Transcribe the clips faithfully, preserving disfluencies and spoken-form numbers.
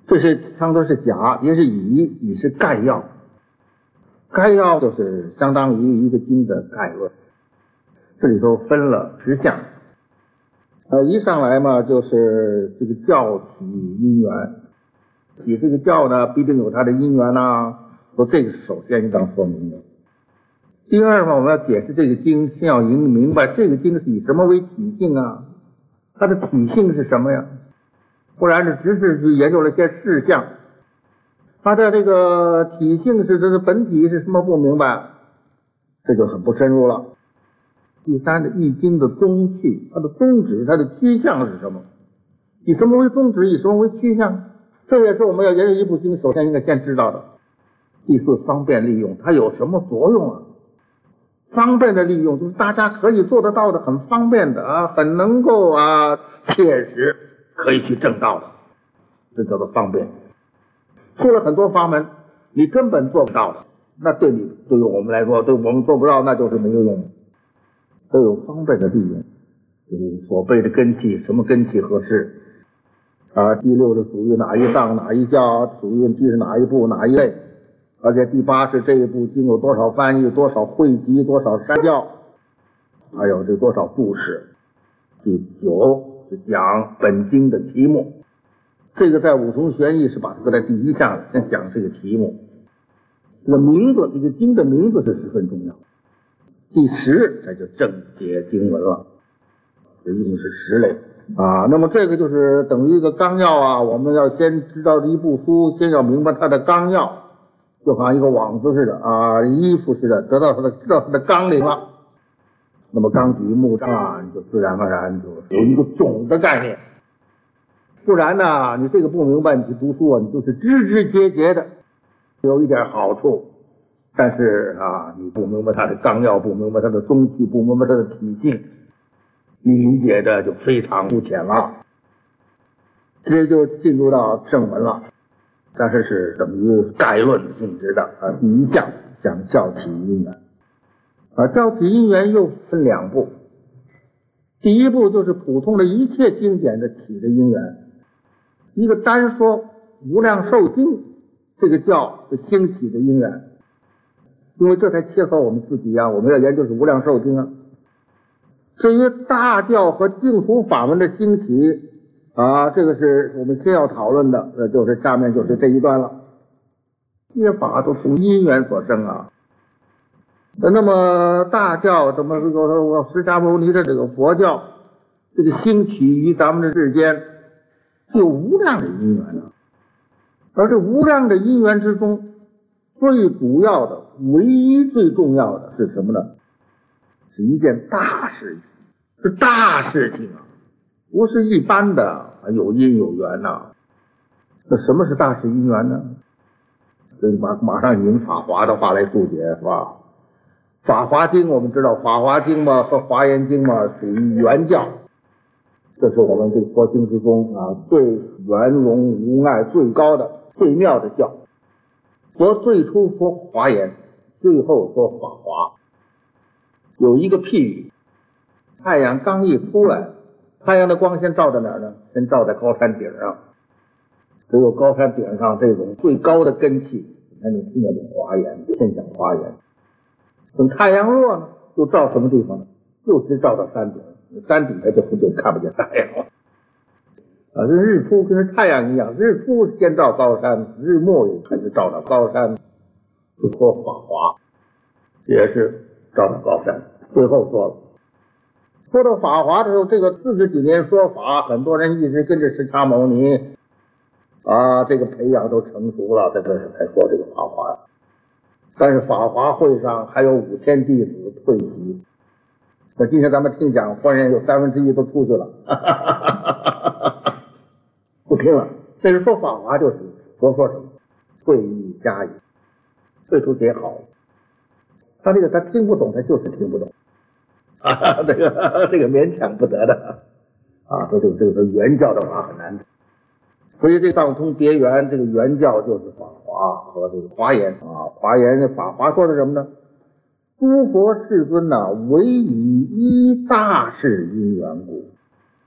这是上头是甲，也是乙，乙是概要。概要就是相当于一个经的概论，这里头分了十项。呃，一上来嘛，就是这个教体因缘，体这个教呢，必定有它的因缘呐，说这个是首先应当说明的。第二嘛，我们要解释这个经，先要明白这个经是以什么为体性啊？它的体性是什么呀？不然是只是去研究了些事项，它的这个体性是这个本体是什么不明白，这就很不深入了。第三的易经的宗趣，它的宗旨，它的趋向是什么？以什么为宗旨，以什么为趋向？这也是我们要研究一部经首先应该先知道的。第四，方便利用，它有什么作用啊？方便的利用就是大家可以做得到的，很方便的啊，很能够啊切实可以去证道的，这叫做方便。出了很多法门，你根本做不到的，那对你对于我们来说，对我们做不到，那就是没有用的。都有方便的利用，就是所背的根器，什么根器合适啊？第六是属于哪一档哪一教，属于第是哪一部哪一类，而且第八是这一部经有多少翻译，多少汇集，多少删教，还有这多少注释。第九是讲本经的题目，这个在五重玄义是把它搁在第一项，先讲这个题目。这个名字，这个经的名字是十分重要。第十才就正解经文了，这一共是十类啊。那么这个就是等于一个纲要啊，我们要先知道一部书，先要明白它的纲要，就好像一个网子似的啊，衣服似的，得到它的知道它的纲领了。那么纲举目张啊，你就自然而然就有一个总的概念。不然呢，你这个不明白，你去读书啊，你就是枝枝节节的，有一点好处。但是啊，你不明白它的纲要，不明白它的宗趣，不明白它的体性，你理解的就非常肤浅了。这就进入到正文了，但是是等于概论性质的啊。第一项讲教体因缘啊，教体因缘又分两部，第一部就是普通的一切经典的体的因缘，一个单说无量寿经这个教是兴起的因缘。因为这才切合我们自己啊，我们要研究是无量寿经啊。至于大教和净土法门的兴起啊，这个是我们先要讨论的，呃，就是下面就是这一段了。这些法都从因缘所生啊。那么大教怎么这个释迦牟尼的这个佛教，这个兴起于咱们的世间，有无量的因缘啊。而这无量的因缘之中，最主要的唯一最重要的是什么呢？是一件大事情，是大事情啊，不是一般的有因有缘呐、啊。那什么是大事因缘呢？所以马马上引法华的话来注解，是吧？法华经我们知道，法华经嘛和华严经嘛属于圆教，这是我们这个佛经之中啊最圆融无碍、最高的、最妙的教。佛最初说华严，最后说法华。有一个譬喻，太阳刚一出来，太阳的光先照在哪儿呢？先照在高山顶上。只有高山顶上这种最高的根器，才能听得懂华严，现象华严。等太阳落呢，就照什么地方呢？就直照到山顶，山底下就就看不见太阳了。啊，这日出跟太阳一样，日出先照高山，日没也开始照到高山，就说法华，也是照到高山。最后说了，说到法华的时候，这个四十几年说法，很多人一直跟着释迦牟尼啊，这个培养都成熟了，在这时才说这个法华。但是法华会上还有五千弟子退席，那今天咱们听讲，忽然有三分之一都出去了。哈哈哈哈哈，不听了。这是说法华就是佛说什么退意加以退出也好，他这个他听不懂，他就是听不懂啊，这个这个勉强不得的啊，说这个这个原教的法很难的，所以这藏通别圆，这个原教就是法华和这个华严啊，华严法华说的什么呢？诸佛世尊呐、啊，唯以一大事因缘故。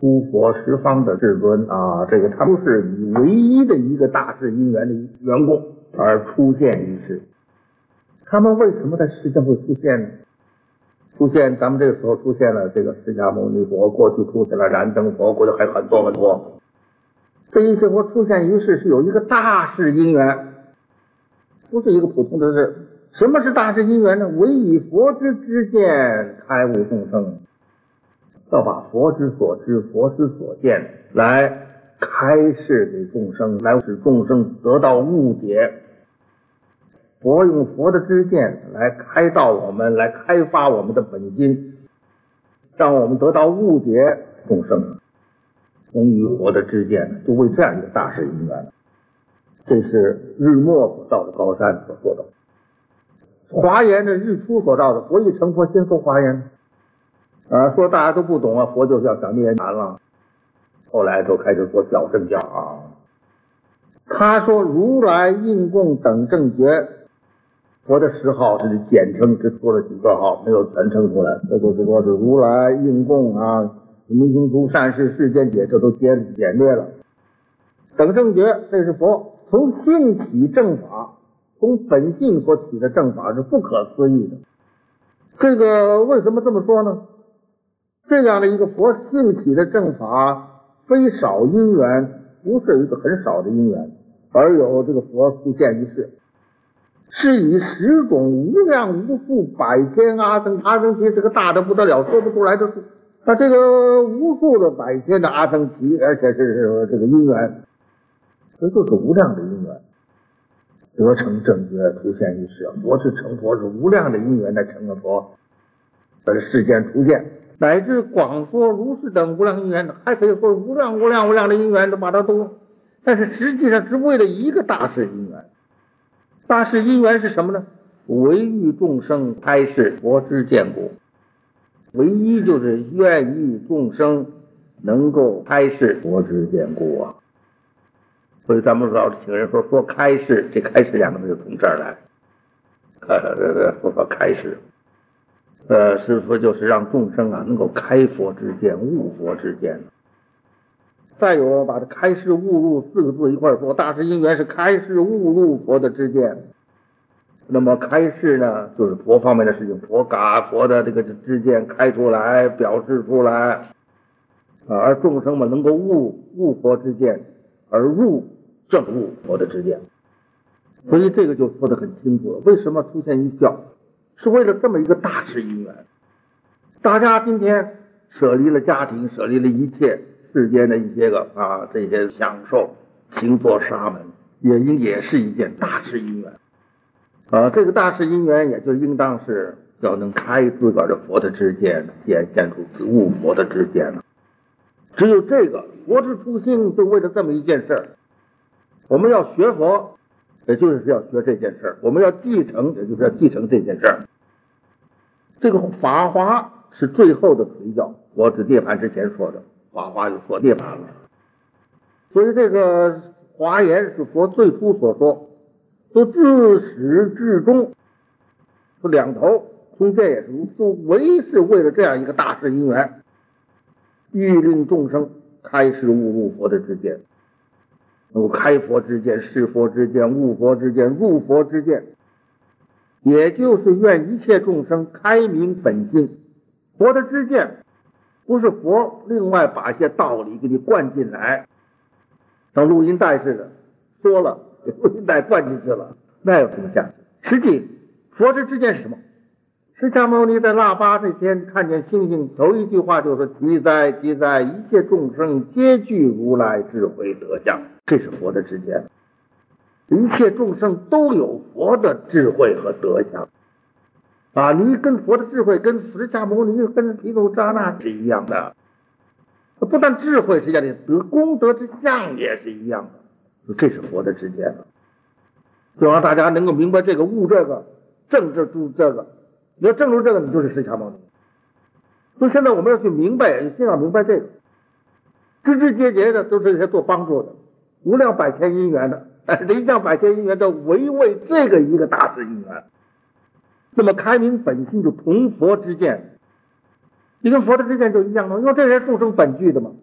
诸佛十方的至尊啊，这个他们是以唯一的一个大事因缘的缘故而出现于世。他们为什么在世间会出现呢？出现，咱们这个时候出现了这个释迦牟尼佛，过去出现了燃灯佛，过去还有很多很多。这一切佛出现于世是有一个大事因缘，不是一个普通的事。什么是大事因缘呢？唯以佛之知见开悟众生，要把佛之所知、佛之所见来开示给众生，来使众生得到悟解。佛用佛的知见来开导我们，来开发我们的本心，让我们得到悟解。众生从于佛的知见，就为这样一个大事因缘。这是日没所到的高山所说的。华严的日出所到的，佛一成佛先说华严啊，说大家都不懂啊，佛就要讲涅槃了。后来就开始说小乘教啊。他说如来应供等正觉，佛的十号是简称，只说了几个号，没有全称出来。这就是说是如来应供啊，明行诸善事世间解，这都简简略了。等正觉，这是佛从性起正法，从本性所起的正法是不可思议的。这个为什么这么说呢？这样的一个佛性起的正法，非少因缘，不是一个很少的因缘，而有这个佛出现于世，是以十种无量无数百千阿僧，阿僧祇是个大的不得了，说不出来的数。那这个无数的百千的阿僧祇，而且是这个因缘，这就是无量的因缘，得成正觉出现于世。佛是成佛，是无量的因缘来成了佛，在世间出现，乃至广说如是等无量因缘，还可以说无量无量无量的因缘都把它都，但是实际上是为了一个大事因缘。大事因缘是什么呢？唯欲众生开示佛之见故，唯一就是愿意众生能够开示佛之见故啊。所以咱们老请人说说开示，这开示两个字就从这儿来，呃，说说开示，呃，是说就是让众生啊能够开佛之见，悟佛之见。再有把这开示悟入四个字一块说，大事因缘是开示悟入佛的知见。那么开示呢，就是佛方面的事情，佛嘎佛的这个知见开出来，表示出来，啊，而众生们能够悟悟佛之见，而入正悟佛的知见。所以这个就说得很清楚了，为什么出现一教，是为了这么一个大事因缘。大家今天舍离了家庭，舍离了一切世间的一些个啊这些享受，行作沙门，也应也是一件大事因缘啊。这个大事因缘也就应当是要能开自个儿的佛的知见，显现出自悟佛的知见了。只有这个佛之初心，就为了这么一件事儿。我们要学佛，也就是要学这件事儿；我们要继承，也就是要继承这件事儿。这个法华是最后的随教，我指涅槃之前说的。法华就说涅槃了，所以这个华严是佛最初所说，都自始至终是两头，中间也是如此，唯是为了这样一个大事因缘，欲令众生开示悟入佛的知见，能够开佛之见，示佛之见，悟佛之见，入佛之见，也就是愿一切众生开明本心。佛的知见不是佛另外把一些道理给你灌进来，像录音带似的，说了给录音带灌进去了，那有什么价值？实际佛之知见是什么？释迦牟尼在腊八这天看见星星，头一句话就说：其哉其哉，一切众生皆具如来智慧德相。这是佛的知见，一切众生都有佛的智慧和德相啊！你跟佛的智慧跟释迦牟尼跟毗卢遮那是一样的，不但智慧是一样的，得功德之相也是一样的，这是佛的知见了。就让大家能够明白这个悟这个正治住这个，你要正住这个，你就是释迦牟尼。所以现在我们要去明白，先要明白这个，枝枝节节的都是这些做帮助的，无量百千因缘的，一向百千因缘的唯为这个一个大事因缘。那么开明本心就同佛之见，你跟佛的之见就一样了，因为这些众生本具的嘛，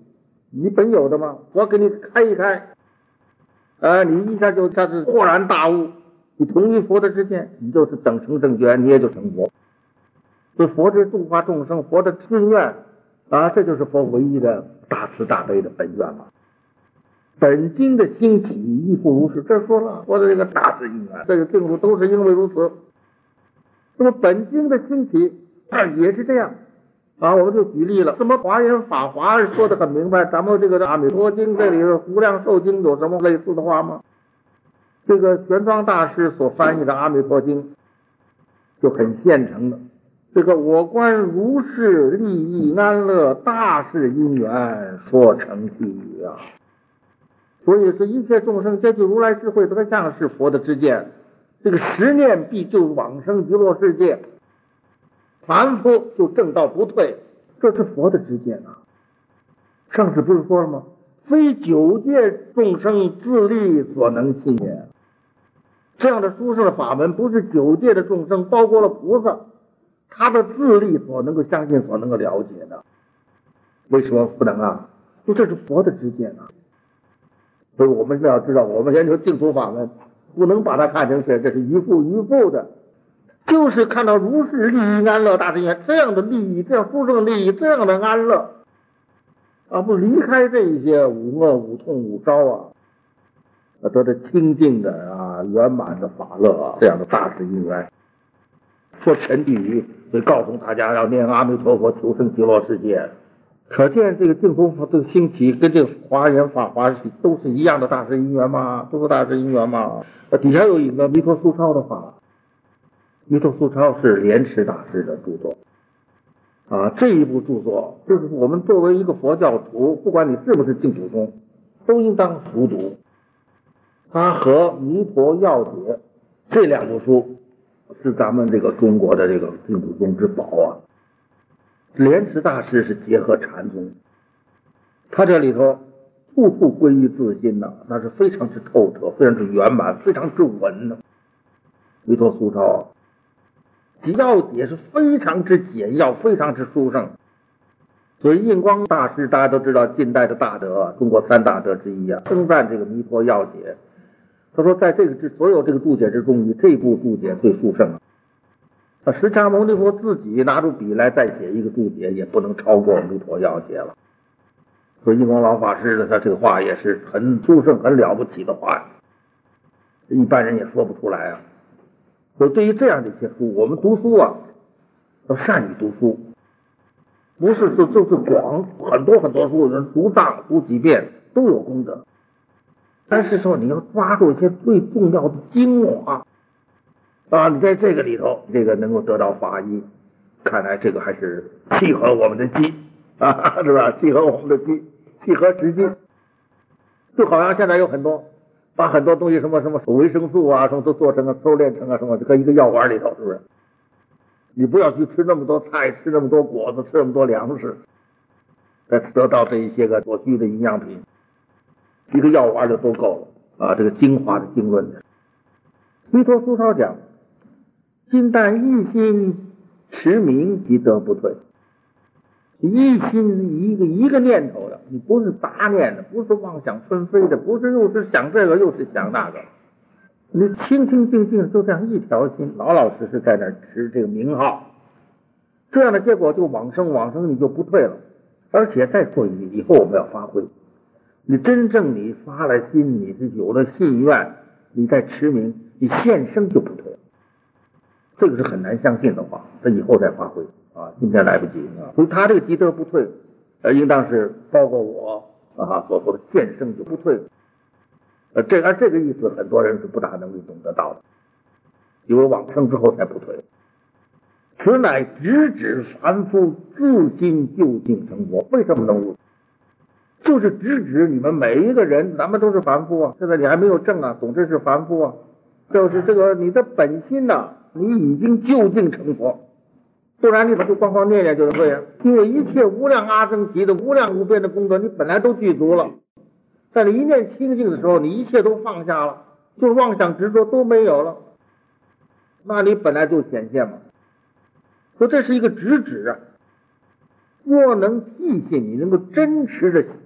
你本有的吗？我给你开一开，啊，你一下就下子豁然大悟，你同意佛的知见，你就是等成正觉，你也就成佛。所以佛之度化众生，佛的心愿啊，这就是佛唯一的大慈大悲的本愿嘛。本经的兴起亦复如是，这说了佛的这个大慈因缘，这个净土都是因为如此。那么本经的兴起啊也是这样啊，我们就举例了，什么华严法华说的很明白，咱们这个阿弥陀经这里的无量寿经有什么类似的话吗？这个玄奘大师所翻译的阿弥陀经就很现成的，这个我观如是利益安乐大事因缘说成其语啊。所以是一切众生皆具如来智慧德相是佛的知见，这个十念必就往生极乐世界，凡夫就正道不退，这是佛的知见啊。上次不是说了吗？非九界众生自力所能信也。这样的殊胜的法门，不是九界的众生，包括了菩萨，他的自力所能够相信、所能够了解的。为什么不能啊？就这是佛的知见啊。所以我们要知道，我们研究净土法门，不能把它看成是这是愚父愚父的，就是看到如是利益安乐大事因缘，这样的利益，这样殊胜的利益，这样的安乐啊，不离开这一些五恶五痛五招啊，得到清净的啊圆满的法乐啊，这样的大事因缘。说陈地语，所以告诉大家要念阿弥陀佛求生极乐世界。可见这个净土法的兴起跟这个华严法华都是一样的大事因缘嘛，都是大事因缘嘛。底下有一个弥陀素钞的话，弥陀素钞是莲池大师的著作啊，这一部著作就是我们作为一个佛教徒，不管你是不是净土宗，都应当熟读。它和弥陀要解这两部书是咱们这个中国的这个净土宗之宝啊。莲池大师是结合禅宗，他这里头处处归于自心呐、啊，那是非常之透彻，非常之圆满，非常之稳呢、啊。弥陀素钞要解是非常之简要，非常之殊胜。所以印光大师大家都知道，近代的大德、啊，中国三大德之一啊，称赞这个弥陀要解。他说，在这个之所有这个注解之中，以这部注解最殊胜啊。啊，释迦牟尼佛自己拿出笔来再写一个注解，也不能超过弥陀要解了。所以印光老法师的他这个话也是很殊胜、很了不起的话，一般人也说不出来啊。所以对于这样的一些书，我们读书啊，要善于读书，不是就就是广很多很多书，人读当读几遍都有功德。但是说你要抓住一些最重要的精华。啊，你在这个里头，这个能够得到法益，看来这个还是契合我们的机啊，是吧？契合我们的机，契合实际。就好像现在有很多把很多东西，什么什么维生素啊，什么都做成啊，收敛成啊，什么搁一个药丸里头，是不是？你不要去吃那么多菜，吃那么多果子，吃那么多粮食，再得到这一些个所需的营养品，一个药丸就都够了啊！这个精华的经论的，弥陀素钞讲。心但一心持名即得不退，一心一个一个念头的，你不是杂念的，不是妄想纷飞的，不是又是想这个又是想那个，你清清静静就这样一条心，老老实实在那持这个名号，这样的结果就往生，往生你就不退了。而且再说以以后我们要发挥，你真正你发了心，你是有了信愿，你在持名，你现生就不退了。这个是很难相信的话，这以后再发挥啊，今天来不及啊。所以他这个积德不退，呃，应当是包括我啊所说的现生就不退。呃，这而这个意思，很多人是不大能够懂得到的，因为往生之后才不退。此乃直指凡夫自心究竟成佛。为什么能悟？就是直指你们每一个人，咱们都是凡夫啊，现在你还没有证啊，总之是凡夫啊，就是这个你的本心呐、啊。你已经究竟成佛，不然你就光光念念就是对呀。因为一切无量阿僧祇的无量无边的功德，你本来都具足了，在你一念清净的时候，你一切都放下了，就是妄想执着都没有了，那你本来就显现嘛。说这是一个直指啊，若能记信，你能够真实的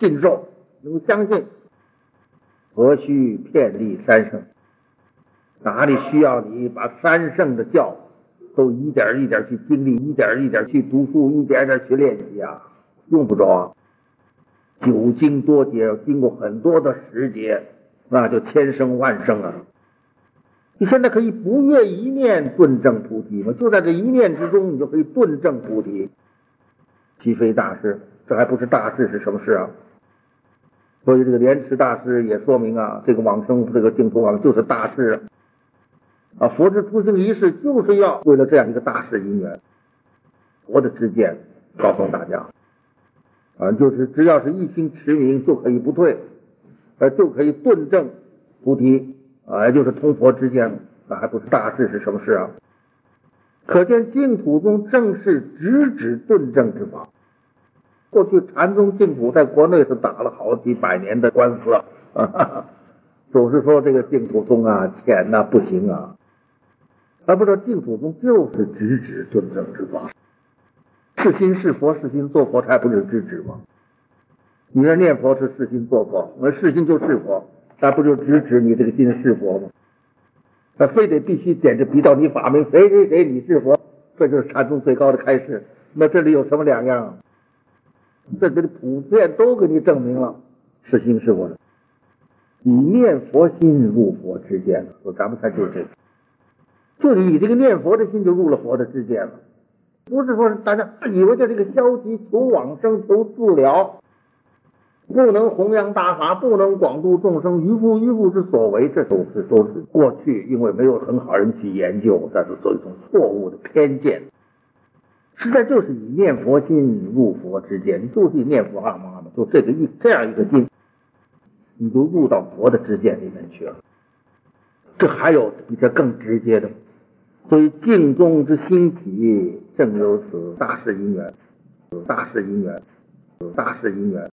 信受，能够相信，何须遍历三圣？哪里需要你把三圣的教都一点一点去经历，一点一点去读书，一点一点去练习啊？用不着啊。久经多劫，经过很多的时节，那就千生万生啊。你现在可以不越一念顿证菩提吗？就在这一念之中，你就可以顿证菩提。岂非大事？这还不是大事是什么事啊？所以这个莲池大师也说明啊，这个往生，这个净土往就是大事啊。佛之出行仪式就是要为了这样一个大事因缘，佛的知见告诉大家啊，就是只要是一心持名就可以不退，呃，就可以顿证菩提啊，也就是通佛之见，那还不是大事是什么事啊？可见净土宗正是直指顿证之法。过去禅宗净土在国内是打了好几百年的官司了，啊哈哈，总是说这个净土宗啊浅呐、啊、不行啊，而不知道净土宗就是直指顿证之法。是心是佛，是心做佛，才不是直指吗？你这念佛是是心做佛，那是心就是佛，那不就直指你这个心是佛吗？那非得必须点着鼻到你法名谁谁谁你是佛，这就是禅宗最高的开示。那这里有什么两样？这这里普遍都给你证明了是心是佛的，以念佛心入佛之见了。说咱们才就是这个，就你这个念佛的心就入了佛的之见了。不是说大家以为这是个消极求往生求自了，不能弘扬大法，不能广度众生，愚夫愚夫之所为，这都是都是过去因为没有很好人去研究，但是做一种错误的偏见。实在就是以念佛心入佛之见，你就是以念佛阿妈嘛，就这个一这样一个心，你就入到佛的知见里面去了。这还有比这更直接的，所以净宗之心体正有此大事因缘，大事因缘，大事因缘。